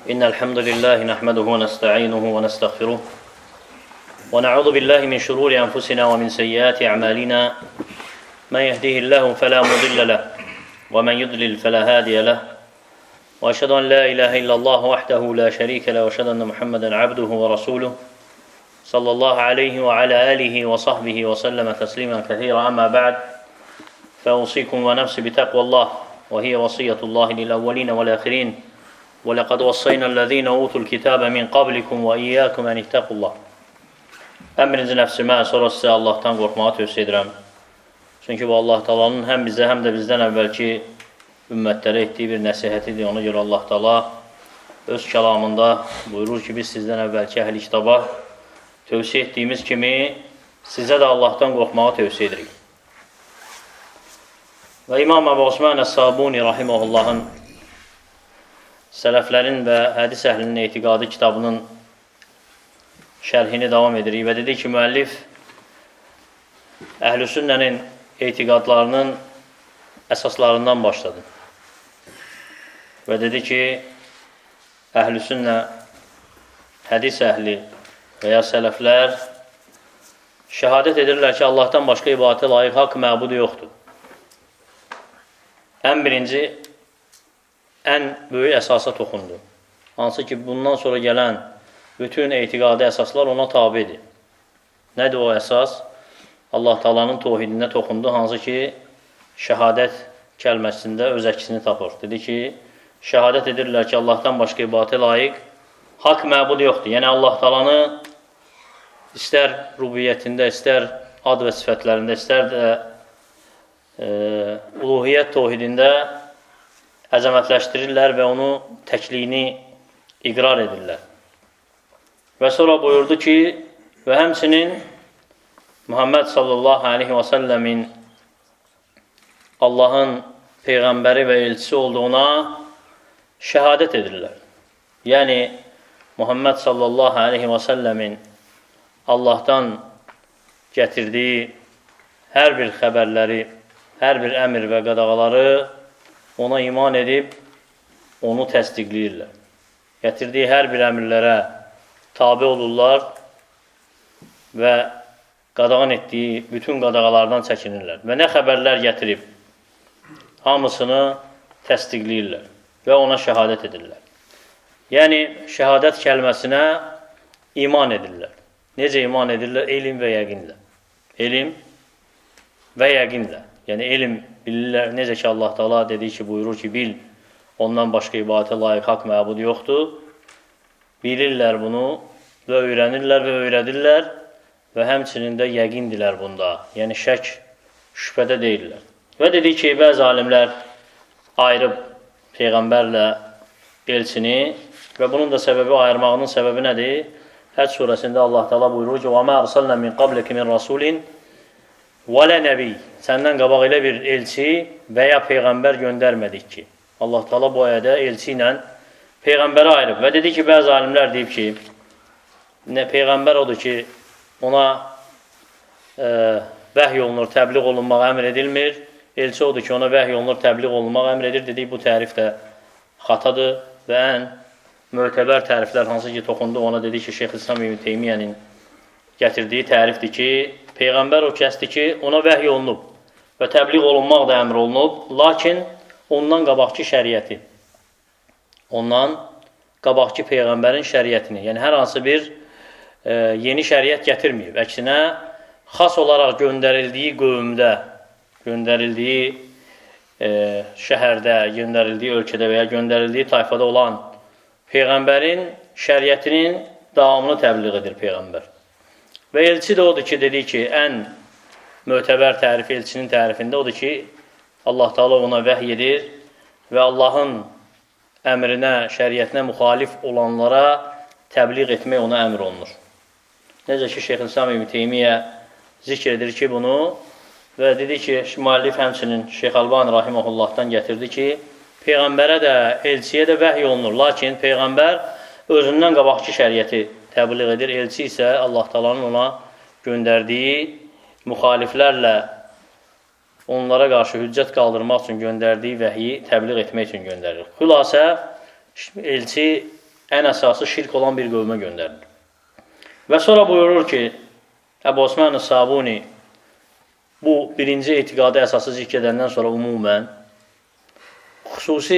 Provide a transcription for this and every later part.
إن الحمد لله نحمده ونستعينه ونستغفره ونعوذ بالله من شرور أنفسنا ومن سيئات أعمالنا من يهده الله فلا مضل له ومن يضلل فلا هادي له وأشهد أن لا إله إلا الله وحده لا شريك له وأشهد أن محمدا عبده ورسوله صلى الله عليه وعلى آله وصحبه وسلم تسليما كثيرا. أما بعد فأوصيكم ونفسي بتقوى الله وهي وصية الله للأولين والآخرين وَلَقَدْ وَصَّيْنَا الَّذ۪ينَ أُوتُوا الْكِتَابَ مِنْ قَبْلِكُمْ وَإِيَّاكُمْ أَنِ اتَّقُوا اللّٰهِ. Əmrinizin nəfsimə, sonra sizə Allahdan qorxmağı tövsiyə edirəm. Çünki bu Allah Taala'nın həm bizə, həm də bizdən əvvəlki ümmətlərə etdiyi bir nəsihətidir. Ona görə Allah Taala öz kəlamında buyurur ki, biz sizdən əvvəlki əhl-i kitaba tövsiyə etdiyimiz kimi sizə də Allahdan qorxmağı tövsiyə edirik. Və İmam Əbu Osman Əs-Sabuni rahimehullahın Sələflərin və hədis əhlinin etiqadı kitabının şərhini davam edirik və dedi ki, müəllif Əhl-i Sünnənin etiqadlarının əsaslarından başladı. Və dedi ki, Əhl-i Sünnə, hədis əhli və ya sələflər şəhadət edirlər ki, Allahdan başqa ibadətə layiq haqq məbudu yoxdur. Ən birinci, ən böyük əsasa toxundu. Hansı ki, bundan sonra gələn bütün etiqadi əsaslar ona tabidir. Nədir o əsas? Allah Taala'nın tohidinə toxundu, hansı ki, şəhadət kəlməsində öz əksini tapır. Dedi ki, şəhadət edirlər ki, Allahdan başqa ibadətə layiq haqq məbud yoxdur. Yəni, Allah Taala'nı istər rubiyyətində, istər ad və sifətlərində, istər də uluhiyyət tohidində əzəmətləşdirirlər və onu təkliyini iqrar edirlər. Və sonra buyurdu ki, və həmçinin Muhammed sallallahu aleyhi və səlləmin Allahın Peyğəmbəri və elçisi olduğuna şəhadət edirlər. Yəni, Muhammed sallallahu aleyhi və səlləmin Allahdan gətirdiyi hər bir xəbərləri, hər bir əmr və qadağaları ona iman edib, onu təsdiqləyirlər. Gətirdiyi hər bir əmrlərə tabi olurlar və qadağan etdiyi bütün qadağalardan çəkinirlər. Və nə xəbərlər gətirib, hamısını təsdiqləyirlər və ona şəhadət edirlər. Yəni, şəhadət kəlməsinə iman edirlər. Necə iman edirlər? Elm və yəqinlə. Elm və yəqinlə. Yəni, elm bilirlər, necə ki, Allah Taala dediyi ki, buyurur ki, bil, ondan başqa ibadətə layiq haqq məbud yoxdur. Bilirlər bunu və öyrənirlər və öyrədirlər və həmçinin də yəqindilər bunda. Yəni, şək, şübhədə deyirlər. Və dedi ki, bəzi alimlər ayırıb Peyğəmbərlə elçini və bunun da səbəbi, ayırmağının səbəbi nədir? Həcc surəsində Allah Taala buyurur ki, وَمَا أَرْسَلْنَا مِنْ قَبْلِكِ مِنْ رَسُولٍ وَلَا نَبِيٍّ. Səndən qabaq elə bir elçi və ya Peyğəmbər göndərmədik ki. Allah Taala bu ayədə elçi ilə Peyğəmbəri ayırıb. Və dedi ki, bəzi alimlər deyib ki, Peyğəmbər odur ki, ona vəhy olunur, təbliğ olunmaq əmr edilmir. Elçi odur ki, ona vəhy olunur, təbliğ olunmaq əmr edir. Dedik, bu tərif də xatadır və ən mötəbər təriflər hansı ki, toxundu ona dedi ki, Şeyx-İslam İbn Teymiyyənin gətirdiyi tərifdir ki, Peyğəmbər o kəsdir ki, ona vəhy olunub və təbliğ olunmaq da əmr olunub, lakin ondan qabaqki şəriəti, ondan qabaqki Peyğəmbərin şəriətini, yəni hər hansı bir yeni şəriət gətirməyib. Əksinə, xas olaraq göndərildiyi qövmdə, göndərildiyi şəhərdə, göndərildiyi ölkədə və ya göndərildiyi tayfada olan Peyğəmbərin şəriətinin davamını təbliğ edir Peyğəmbər. Və elçi də odur ki, dedi ki, ən mötəbər tərifi elçinin tərifində odur ki, Allah Taala ona vəhy edir və Allahın əmrinə, şəriətinə müxalif olanlara təbliğ etmək ona əmr olunur. Necə ki, Şeyx-İslam İbn Teymiyyə zikr edir ki, bunu və dedi ki, müəllif həmçinin Şeyx Albani rahimehullahdan gətirdi ki, Peyğəmbərə də, elçiyə də vəhy olunur. Lakin Peyğəmbər özündən qabaqki şəriəti təbliğ edir. Elçi isə Allah Taala'nın ona göndərdiyi müxaliflərlə onlara qarşı hüccət qaldırmaq üçün göndərdiyi vəhyi təbliğ etmək üçün göndərir. Xülasə, elçi ən əsası şirk olan bir qövmə göndərilir. Və sonra buyurur ki, Əbu Osman Sabuni bu birinci etiqadı əsası zikr edəndən sonra umumən xüsusi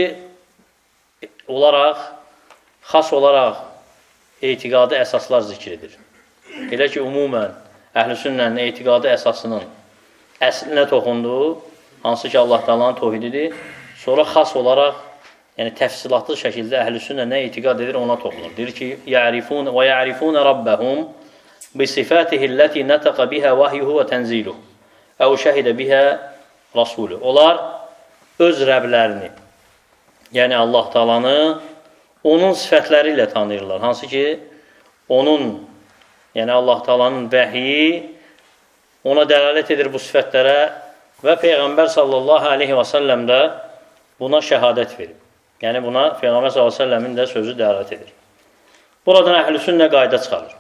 olaraq, xas olaraq etiqadı əsaslar zikr edir. Elə ki, umumən Əhl-i Sünnənin etiqadı əsasının əslinə toxunduğu, hansı ki Allah Taala'nın tövhididir, sonra xas olaraq, yəni təfsilatlı şəkildə Əhl-i Sünnə nə etiqad edir, ona toxunur. Deyir ki, يَعْرِفُونَ وَيَعْرِفُونَ رَبَّهُمْ بِصِفَاتِهِ الَّتِي نَتَقَ بِهَا وَحْيُهُ وَتَنْزِيلُهُ اَوْ شَهِدَ بِهَا رَسُولُهُ. Onlar öz Rəblərini, yəni Allah Taala'nı onun sifətləri ilə tanıyırlar. Hansı ki, onun, yəni Allah Taala'nın vəhyi ona dəlalət edir bu sifətlərə və Peyğəmbər sallallahu aleyhi və səlləm də buna şəhadət verir. Yəni buna Peyğəmbər sallallahu aleyhi və səlləmin də sözü dəlalət edir. Buradan Əhl-i Sünnə qayda çıxarır.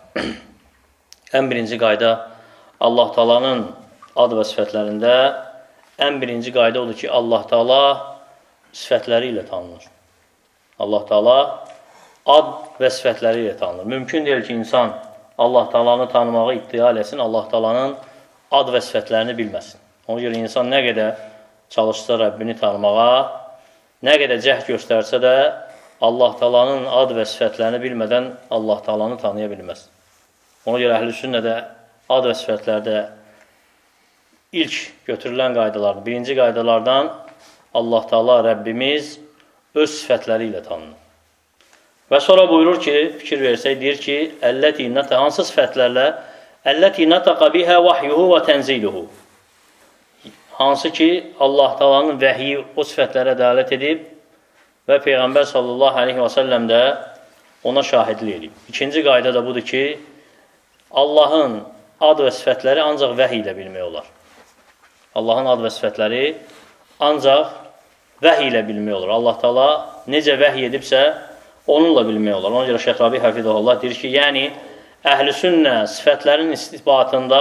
Ən birinci qayda Allah Taala'nın ad və sifətlərində ən birinci qayda odur ki, Allah Taala sifətləri ilə tanınır. Allah Taala ad və sifətləri ilə tanınır. Mümkün deyil ki, insan Allah Taala'nı tanımağı iddia eləsin, Allah Taala'nın ad və sifətlərini bilməsin. Ona görə insan nə qədər çalışsa Rəbbini tanımağa, nə qədər cəhd göstərsə də Allah Taala'nın ad və sifətlərini bilmədən Allah Taala'nı tanıya bilməz. Ona görə Əhl-i Sünnədə ad və sifətlərdə ilk götürülən qaydalardır. Birinci qaydalardan Allah Taala Rəbbimiz öz sifətləri ilə tanınır. Və sonra buyurur ki, fikir versək, deyir ki, əlləti nətə, hansı sifətlərlə? Əlləti nətəqə bihə vahyuhu və tənziluhu. Hansı ki, Allah Taala'nın vəhyi o sifətlərə dəlalət edib və Peyğəmbər sallallahu aleyhi və səlləm də ona şahidlik edib. İkinci qayda da budur ki, Allahın ad və sifətləri ancaq vəhiy ilə bilmək olar. Allahın ad və sifətləri ancaq vəhiy ilə bilmək olur. Allah Taala necə vəhiy edibsə, onunla bilmək olar. Ona görə Şeyx Rabi Hafizəhullah deyir ki, yəni Əhl-i Sünnə sifətlərin isbatında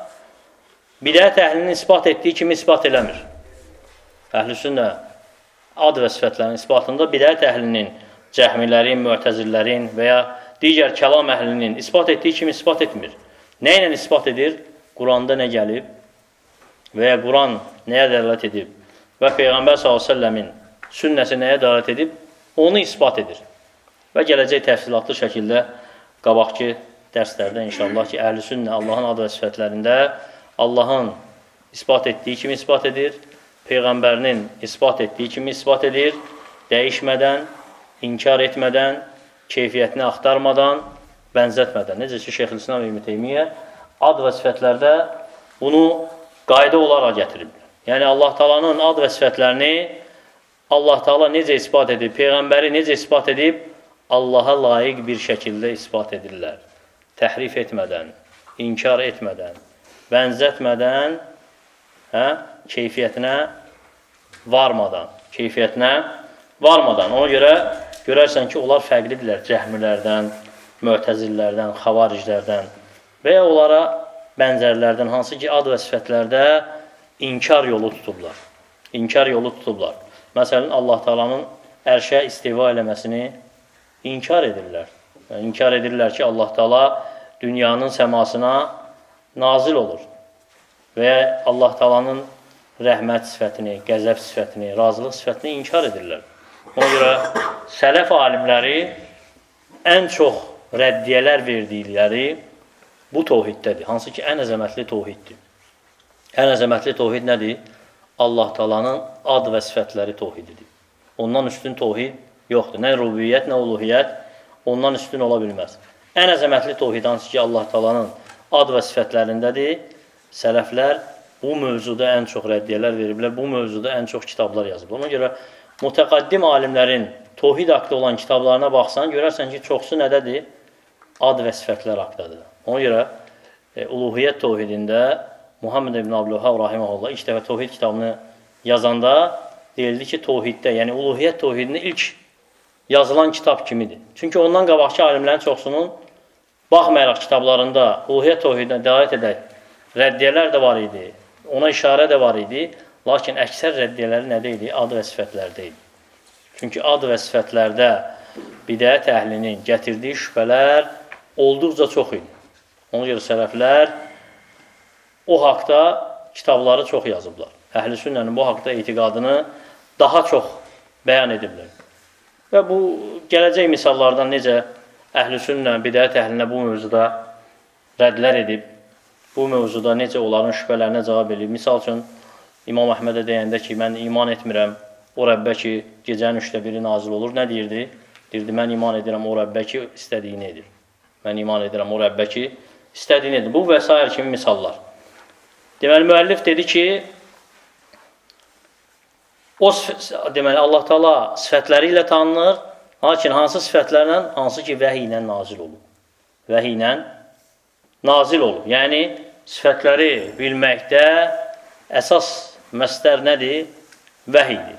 bidət əhlinin isbat etdiyi kimi isbat eləmir. Əhl-i Sünnə ad və sifətlərin isbatında bidət əhlinin, cəhmilərin, müətəzillərin və ya digər kəlam əhlinin isbat etdiyi kimi isbat etmir. Nə ilə isbat edir? Quranda nə gəlib və ya Quran nəyə dəlalət edib və Peyğəmbər s.ə.v-in sünnəsi nəyə dəlalət edib, onu isbat edir. Və gələcək təfsilatlı şəkildə qabaqki dərslərdə inşallah ki, Əhl-i Sünnə Allahın ad və sifətlərində Allahın isbat etdiyi kimi isbat edir, Peyğəmbərinin isbat etdiyi kimi isbat edir, dəyişmədən, inkar etmədən, keyfiyyətini axtarmadan, bənzətmədən. Necə ki, Şeyxülislam İbn Teymiyyə ad və sifətlərdə bunu qayda olaraq gətirib. Yəni, Allah Taala'nın ad və sifətlərini Allah Taala necə isbat edib, Peyğəmbəri necə isbat edib, Allaha layiq bir şəkildə isbat edirlər. Təhrif etmədən, inkar etmədən, bənzətmədən, keyfiyyətinə varmadan. Ona görə görərsən ki, onlar fərqlidirlər cəhmilərdən, müətəzillərdən, xavariclərdən və ya onlara bənzərlərdən, hansı ki, ad və sifətlərdə inkar yolu tutublar. Məsələn, Allah Taala'nın ərşə istiva eləməsini inkar edirlər. Yəni, inkar edirlər ki, Allah Taala dünyanın səmasına nazil olur və Allah Taala'nın rəhmət sifətini, qəzəb sifətini, razılıq sifətini inkar edirlər. Ona görə sələf alimləri ən çox rəddiyələr verdikləri bu tövhiddədir. Hansı ki, ən əzəmətli tövhiddir. Ən əzəmətli tövhid nədir? Allah Taala'nın ad və sifətləri tövhididir. Ondan üstün tövhid yoxdur. Nə rububiyyət, nə uluhiyyət ondan üstün ola bilməz. Ən əzəmətli tövhid hansı ki, Allah Taala'nın ad və sifətlərindədir. Sələflər bu mövzuda ən çox rəddiyələr veriblər, bu mövzuda ən çox kitablar yazıb. Ona görə mütəqaddim alimlərin tövhid haqqında olan kitablarına baxsan, görərsən ki, çoxsu nədədir? Ad və sifətlər haqqındadır. Ona görə uluhiyyət tövhidində Muhammed ibn Abdülvəhhab rahimehullah ilk dəfə tövhid kitabını yazanda deyildi ki, tövhiddə, yəni uluhiyyət tövhidində ilk yazılan kitab kimidir. Çünki ondan qabaqki alimlərin çoxsunun baxmayaraq kitablarında uluhiyyət tövhidinə dəlalət edək rəddiyələr də var idi, ona işarə də var idi, lakin əksər rəddiyələri nədə idi? Ad və sifətlərdə idi. Çünki ad və sifətlərdə bidət əhlinin gətirdiyi şübhələr olduqca çox idi. Ona görə sələflər o haqda kitabları çox yazıblar. Əhl-i sünnənin bu haqda etiqadını daha çox bəyan ediblər. Və bu, gələcək misallardan necə əhl-i sünnə, bidət əhlinə bu mövzuda rədlər edib, bu mövzuda necə onların şübhələrinə cavab edib. Misal üçün, İmam Əhmədə deyəndə ki, mən iman etmirəm o Rəbbə ki, gecənin 1/3 nazil olur. Nə deyirdi? Deyirdi, mən iman edirəm o Rəbbə ki, istədiyini edir. Mən iman edirəm o Rəbbə ki, istədiyini edir. Bu və s. kimi misallar. Deməli, müəllif dedi ki, deməli, Allah Taala sifətləri ilə tanınır, lakin hansı sifətlərlə? Hansı ki, vəhiy ilə nazil olur. Vəhiy ilə nazil olur. Yəni, sifətləri bilməkdə əsas məsdər nədir? Vəhiydir.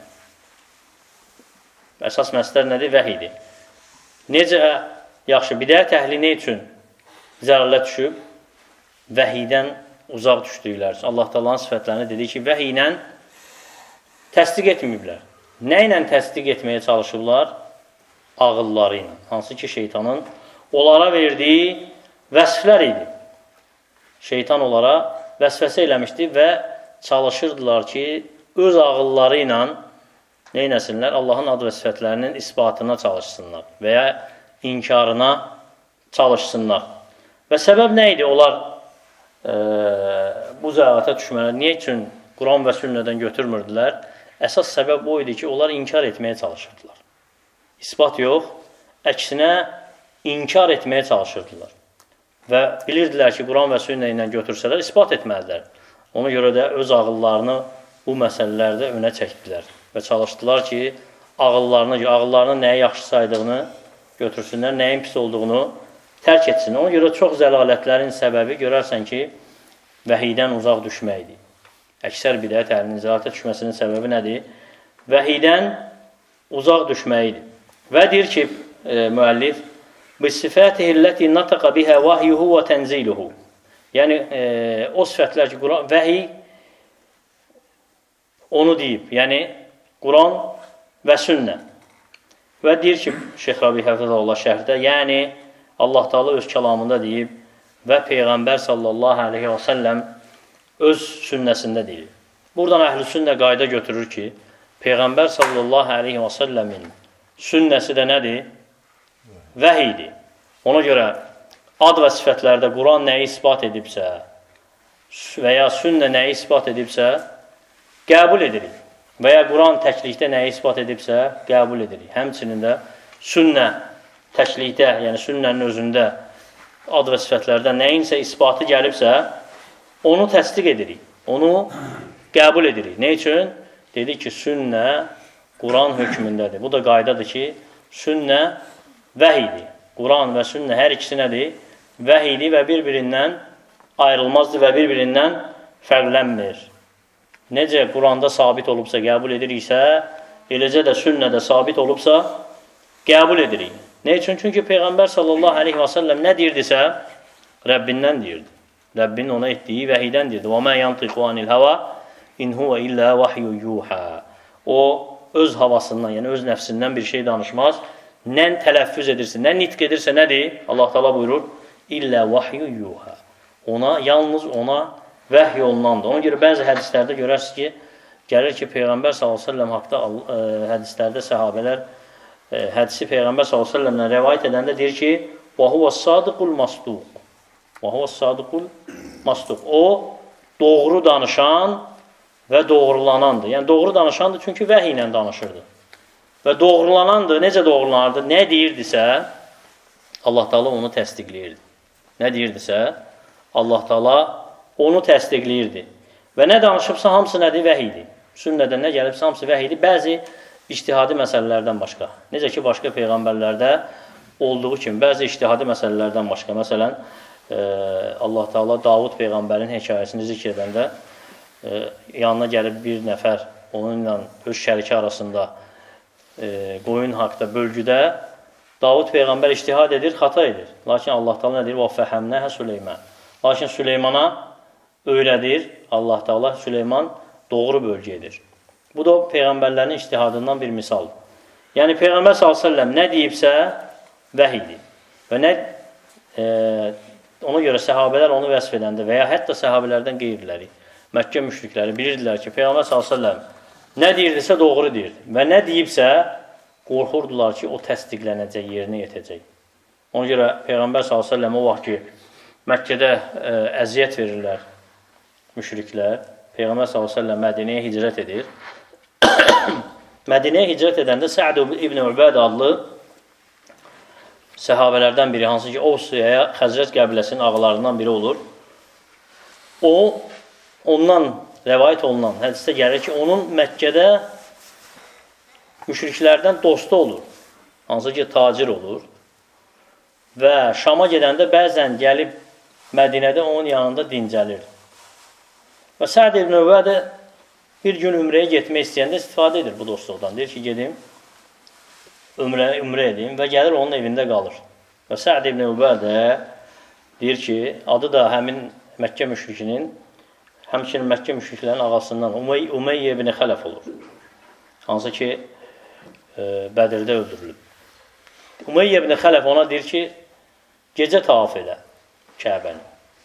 Əsas məsdər nədir? Vəhiydir. Necə? Yaxşı, bidət əhli nə üçün zərərlə düşüb? Vəhiydən uzaq düşdüklər. Allah Taala'nın sifətlərini dedi ki, vəhiy ilə təsdiq etməyiblər. Nə ilə təsdiq etməyə çalışıblar? Ağılları ilə. Hansı ki, şeytanın onlara verdiyi vəsflər idi. Şeytan onlara vəsvəsə eləmişdi və çalışırdılar ki, öz ağılları ilə neynəsinlər? Allahın ad və sifətlərinin isbatına çalışsınlar və ya inkarına çalışsınlar. Və səbəb nə idi? Onlar bu zəalətə düşmələr niyə üçün Quran və sünnədən götürmürdülər? Əsas səbəb o idi ki, onlar inkar etməyə çalışırdılar. İsbat yox, əksinə inkar etməyə çalışırdılar. Və bilirdilər ki, Quran və sünnə ilə götürsələr, isbat etməlidirlər. Ona görə də öz ağıllarını bu məsələlərdə önə çəkdilər və çalışdılar ki, ağıllarının nəyi yaxşı saydığını götürsünlər, nəyin pis olduğunu tərk etsinlər. Ona görə çox zəlalətlərin səbəbi görərsən ki, vəhiydən uzaq düşməkdir. Əksər bidət əhlinin zəlalətə düşməsinin səbəbi nədir? Vəhiydən uzaq düşməkdir. Və deyir ki, müəllif, بِالصِّفَاتِهِ الَّتِي نَطَقَ بِهَا وَحْيُهُ وَتَنْزِيلُهُ. Yəni, o sifətlər ki, vəhiy onu deyib, yəni Quran və sünnə. Və deyir ki, Şeyx Rabi Həfizullah şərhdə, yəni Allah Taala öz kəlamında deyib və Peyğəmbər sallallahu aleyhi və səlləm öz sünnəsində deyib. Buradan əhl-i sünnə qayda götürür ki, Peyğəmbər sallallahu aleyhi və səlləmin sünnəsi də nədir? Vəhiydir. Ona görə ad və sifətlərdə Quran nəyi isbat edibsə və ya sünnə nəyi isbat edibsə, qəbul edirik. Və ya Quran təklikdə nəyi isbat edibsə, qəbul edirik. Həmçinin də sünnə təklikdə, yəni sünnənin özündə ad və sifətlərdə nəyinsə isbatı gəlibsə, onu təsdiq edirik. Onu qəbul edirik. Nə üçün? Dedi ki, sünnə Quran hökmündədir. Bu da qaydadır ki, sünnə vəhiydir. Quran və sünnə hər ikisi nədir? Vəhiydir və bir-birindən ayrılmazdır və bir-birindən fərqlənmir. Necə Quranda sabit olubsa, qəbul ediriksə, eləcə də sünnədə sabit olubsa, qəbul edirik. Nə üçün? Çünki Peyğəmbər sallallahu aleyhi və səlləm nə deyirdisə, Rəbbindən deyirdi. Rəbbinin ona etdiyi vəhiydən deyirdi. وَمَا يَنْطِقُ عَنِ الْهَوَى اِنْ هُوَ إِلَّا وَحْيُ يُوحَى. O, öz havasından, yəni öz nəfsindən bir şey danışmaz. Nə tələffüz edirsə, nə nitq edirsə, nədir? Allah Taala buyurur, İllə vahyu yuha. Yalnız ona vəhy olunandır. Ona görə bəzi hədislərdə görərsiniz ki, gəlir ki, Peyğəmbər s.ə.v haqda hədislərdə səhabələr hədisi Peyğəmbər s.ə.v rəvayət edəndə deyir ki, وَهُوَ الصَّادِقُ الْمَصْدُوقُ. وَهُوَ الصَّادِقُ الْمَصْدُوقُ. O, doğru danışan və doğrulanandır. Yəni, doğru danışandır çünki vəhy ilə danışırdı. Və doğrulanandır. Necə doğrulanırdı? Nə deyirdisə, Allah Taala onu təsdiqləyirdi. Nə deyirdisə, Allah Taala onu təsdiqləyirdi. Və nə danışıbsa, hamısı nədir? Vəhiydir. Sünnədən nə gəlibsə, hamısı vəhiydir. Bəzi ictihadi məsələlərdən başqa. Necə ki, başqa peyğəmbərlərdə olduğu kimi, bəzi ictihadi məsələlərdən başqa. Məsələn, Allah Taala Davud peyğəmbərin hekayəsini zikr edəndə yanına gəlib bir nəfər onunla öz şəriki arasında qoyun haqda bölgüdə Davud Peyğəmbər ictihad edir, xata edir. Lakin Allah Taala nə deyir? وَفَحَمْنَهَ Süleymən. Lakin Süleymana öyrədir. Allah Taala Süleyman doğru bölgə edir. Bu da Peyğəmbərlərin ictihadından bir misaldır. Yəni Peyğəmbər s.ə.v nə deyibsə vəhidir. Və nə ona görə səhabələr onu vəsf edəndə və ya hətta səhabələrdən qeyriləri, Məkkə müşrikləri bilirdilər ki, Peyğəmbər s.ə.v nə deyirdisə doğru deyirdi. Və nə deyibsə qorxurdular ki, o təsdiqlənəcək, yerinə yetəcək. Ona görə Peyğəmbər s.ə.v o vaxt ki, Məkkədə əziyyət verirlər müşriklər, Peyğəmbər s.ə.v Mədinəyə hicrət edir. Mədinəyə hicrət edəndə Sə'd ibn Übəd adlı səhabələrdən biri, hansı ki, Ovsiyaya Xəzrəc qəbiləsinin ağalarından biri olur. Ondan rəvayət olunan hədisdə gəlir ki, onun Məkkədə müşriklərdən dostu olur, hansı ki, tacir olur və Şama gedəndə bəzən gəlib Mədinədə onun yanında dincəlir. Və Sə'd ibn Übəd bir gün ümrəyə getmək istəyəndə istifadə edir bu dostluqdan. Deyir ki, gedim, ümrə edeyim və gəlir onun evində qalır. Və Sə'd ibn Übəd deyir ki, adı da həmin Məkkə müşrikinin, həmçinin Məkkə müşriklərinin ağasından Umeyyə ibn Xələf olur. Hansı ki, Bədirdə öldürülüb. Umeyyə ibn Xələf ona deyir ki, gecə tavaf elə Kəbəni.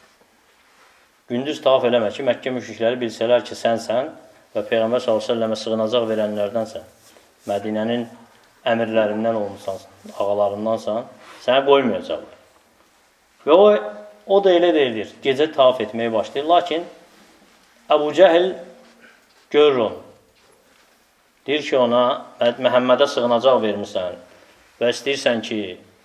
Gündüz tavaf eləmə ki, Məkkə müşrikləri bilsələr ki, sənsən və Peyğəmbər s.ə.və sığınacaq verənlərdənsən, Mədinənin əmirlərindən olmuşsan, ağalarındansan, sənə qoymayacaqlar. Və o da elə deyilir, gecə tavaf etməyə başlayır. Lakin Əbu Cəhil görür onu. Deyir ki, ona, Məhəmmədə sığınacaq vermirsən və istəyirsən ki,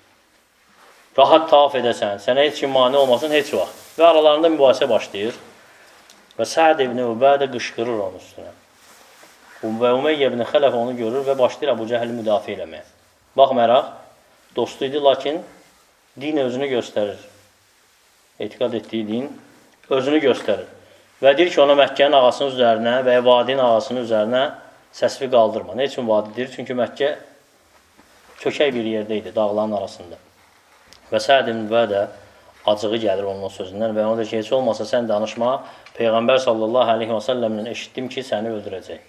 rahat tavaf edəsən, sənə heç kim mane olmasın, heç vaxt. Və aralarında mübahisə başlayır. Və Sə'd ibn Übədə qışqırır onun üstünə. Və Umeyyə ibn Xələf onu görür və başlayır Əbu Cəhəli müdafiə eləməyə. Baxmayaraq, dostu idi, lakin din özünü göstərir. Etiqad etdiyi din özünü göstərir. Və deyir ki, ona Məkkənin ağasının üzərinə və ya vadinin ağasının üzərinə səsvi qaldırma. Nə üçün vadidir? Çünki Məkkə çökək bir yerdə idi, dağların arasında. Və Sə'd ibn Übədə acığı gəlir onun sözündən və ona da ki, heç olmasa sən danışma, Peyğəmbər sallallahu aleyhi və səlləmlə eşitdim ki, səni öldürəcək.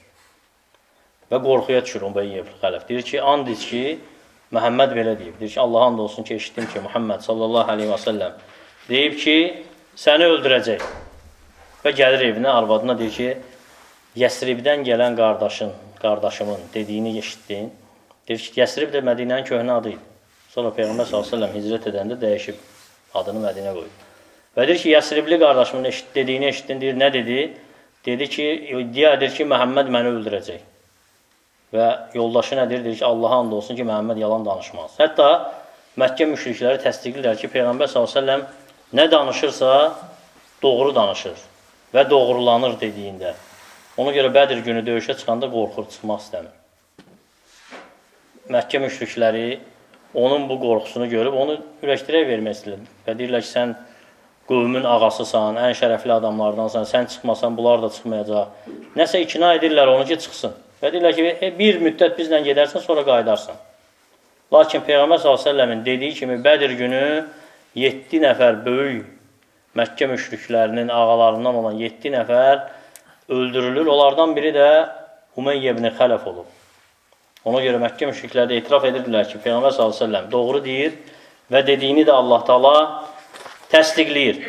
Və qorxuya düşür Umeyyə ibn Xələf. Deyir ki, and iç ki, Məhəmməd belə deyib. Deyir ki, Allah and olsun ki, eşitdim ki, Muhammed sallallahu aleyhi və səlləm deyib ki, səni öldürəcək. Və gəlir evinə, arvadına deyir ki, Yəsribdən gələn qardaşımın dediyini eşitdin. Deyir ki, Yəsrib də Mədinənin köhnə adı idi. Sonra Peyğəmbər s.ə.v hicrət edəndə dəyişib, adını Mədinə qoyub. Və deyir ki, Yəsribli qardaşımın dediyini eşitdin, deyir, nə dedi? Dedi ki, iddia edir ki, Məhəmməd məni öldürəcək. Və yoldaşı nədir? Deyir ki, Allaha and olsun ki, Məhəmməd yalan danışmaz. Hətta Məkkə müşrikləri təsdiqləyirlər ki, Peyğəmbər s.ə.v nə danışırsa, doğru danışır və doğrulanır dediyində. Ona görə Bədir günü döyüşə çıxanda qorxur, çıxmaq istəmir. Məkkə müşrikləri onun bu qorxusunu görüb, onu ürəkdirək vermək istəyirlər. Və deyirlər ki, sən qövmün ağasısan, ən şərəfli adamlardansan, sən çıxmasan, bunlar da çıxmayacaq. Nəsə ikna edirlər onu ki, çıxsın. Və deyirlər ki, bir müddət bizlə gedərsən, sonra qayıdarsan. Lakin Peyğəmbər s.ə.v-in dediyi kimi Bədir günü 7 nəfər böyük Məkkə müşriklərinin ağalarından olan 7 nəfər öldürülür. Onlardan biri də Umeyyə ibn Xələf olub. Ona görə Məkkə müşrikləri etiraf edirdilər ki, Peyğəmbər s.ə.v doğru deyir və dediyini də Allah Taala təsdiqləyir.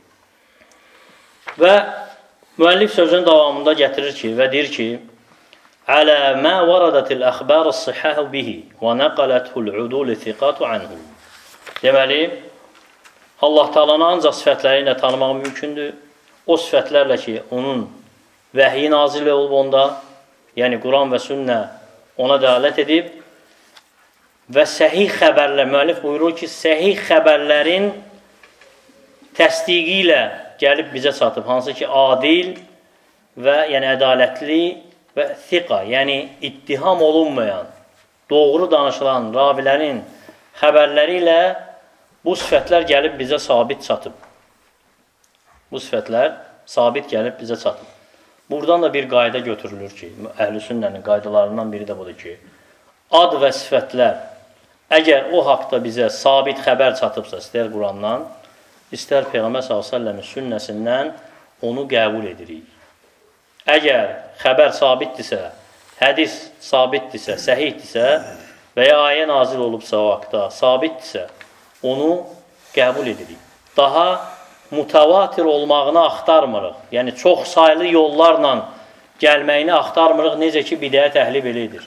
Və müəllif sözün davamında gətirir ki və deyir ki, "Alə mə varadatil əxbar-əs-sihhah bihi və naqalatul udul-thiqatu anhu." Deməli, Allah Taala'nı ancaq sifətləri ilə tanımaq mümkündür. O sifətlərlə ki, onun vəhyi nazil olub onda, yəni Quran və sünnə ona dəlalət edib və səhih xəbərlər, müəllif buyurur ki, səhih xəbərlərin təsdiqi ilə gəlib bizə çatıb, hansı ki, adil və yəni ədalətli və thiqa, yəni ittiham olunmayan, doğru danışılan ravilərin xəbərləri ilə bu sifətlər gəlib bizə sabit çatıb. Bu sifətlər sabit gəlib bizə çatıb. Buradan da bir qayda götürülür ki, Əhl-i Sünnənin qaydalarından biri də budur ki, ad və sifətlər əgər o haqda bizə sabit xəbər çatıbsa, istər Qurandan, istər Peyğəmbər s.ə.v-in sünnəsindən onu qəbul edirik. Əgər xəbər sabitdirsə hədis sabitdirsə, səhihdirsə və ya ayə nazil olubsa o haqda sabitdirsə, onu qəbul edirik. Daha mutavatir olmağını axtarmırıq. Yəni, çox saylı yollarla gəlməyini axtarmırıq, necə ki, bidət əhli belə edir.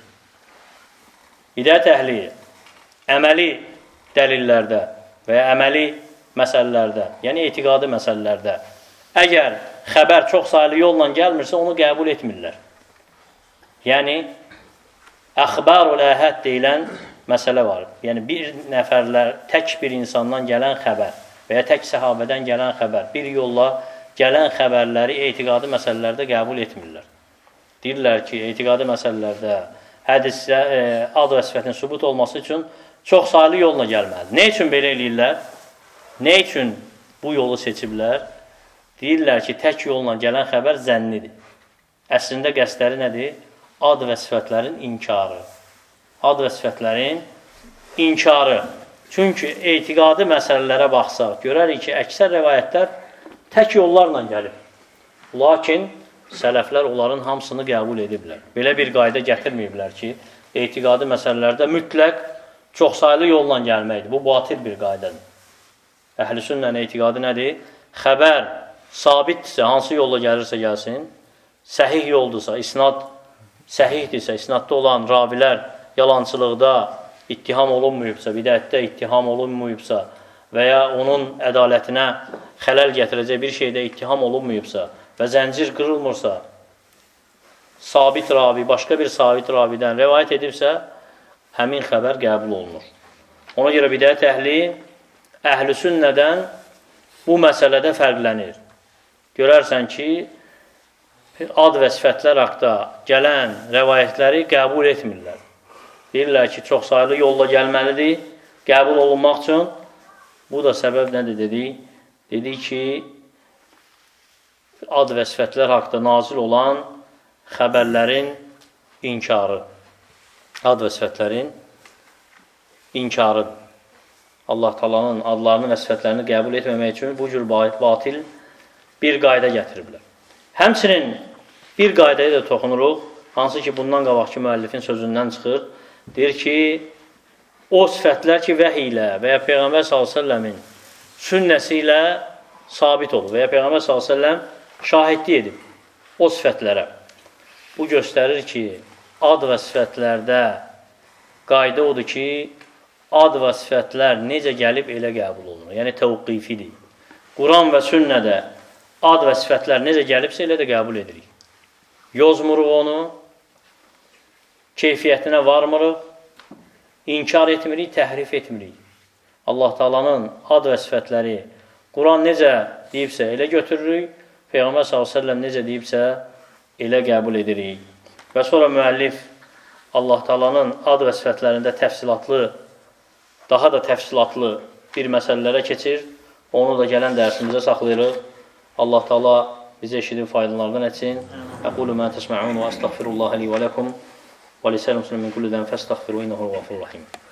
Bidət əhli əməli dəlillərdə və ya əməli məsələlərdə, yəni etiqadi məsələlərdə, əgər xəbər çox saylı yolla gəlmirsə, onu qəbul etmirlər. Yəni, əxbarul əhəd deyilən məsələ var. Yəni, bir nəfərlər, tək bir insandan gələn xəbər və ya tək səhabədən gələn xəbər, bir yolla gələn xəbərləri etiqadi məsələlərdə qəbul etmirlər. Deyirlər ki, etiqadi məsələlərdə hədisdə ad və sifətin sübut olması üçün çox saylı yolla gəlməlidir. Nə üçün belə eləyirlər? Nə üçün bu yolu seçiblər? Deyirlər ki, tək yolla gələn xəbər zənnidir. Əslində qəsdləri nədir? Ad və sifətlərin inkarı. Ad və sifətlərin inkarı. Çünki etiqadi məsələlərə baxsaq, görərik ki, əksər rəvayətlər tək yollarla gəlib. Lakin sələflər onların hamısını qəbul ediblər. Belə bir qayda gətirməyiblər ki, etiqadi məsələlərdə mütləq çox saylı yolla gəlməkdir. Bu batil bir qaydadır. Əhl-i sünnənin etiqadı nədir? Xəbər sabitdirsə, hansı yolla gəlirsə gəlsin, səhih yoldursa, isnad səhihdirsə, isnadda olan ravilər yalançılıqda ittiham olunmuyubsa, bidətdə ittiham olunmuyubsa və ya onun ədalətinə xələl gətirəcək bir şeydə ittiham olunmuyubsa və zəncir qırılmırsa, sabit ravi, başqa bir sabit ravidən rəvayət edibsə, həmin xəbər qəbul olunur. Ona görə bidət əhli, əhl-i sünnədən bu məsələdə fərqlənir. Görərsən ki, ad və sifətlər haqda gələn rəvayətləri qəbul etmirlər. Deyirlər ki, çox saylı yolla gəlməlidir, qəbul olunmaq üçün. Bu da səbəb nədir dedik? Dedik ki, ad və sifətlər haqda nazil olan xəbərlərin inkarı. Ad və sifətlərin inkarıdır. Allah Taala'nın adlarını və sifətlərini qəbul etməmək üçün bu cür batil bir qayda gətiriblər. Həmçinin bir qaydaya da toxunuruq, hansı ki, bundan qabaqki müəllifin sözündən çıxır. Deyir ki, o sifətlər ki, vəhiy ilə və ya Peyğəmbər s.ə.v-in sünnəsi ilə sabit olur və ya Peyğəmbər s.ə.v şahidlik edib o sifətlərə. Bu göstərir ki, ad və sifətlərdə qayda odur ki, ad və sifətlər necə gəlib elə qəbul olunur. Yəni, təvqifidir. Quran və sünnədə ad və sifətlər necə gəlibsə elə də qəbul edirik. Yozmuruq onu, keyfiyyətinə varmırıq, inkar etmirik, təhrif etmirik. Allah Taala'nın ad və sifətləri Quran necə deyibsə elə götürürük, Peyğəmbər s.ə.v necə deyibsə elə qəbul edirik. Və sonra müəllif Allah Taala'nın ad və sifətlərində daha da təfsilatlı bir məsələlərə keçir. Onu da gələn dərsimizə saxlayırıq. Allah Taala bizi eşidib faydalardan etsin. Aqulu ma tesma'un və estağfirullah li və lakum və lisəl muslimin kulli zəm fəstəğfiru innehu ghafurur rahim.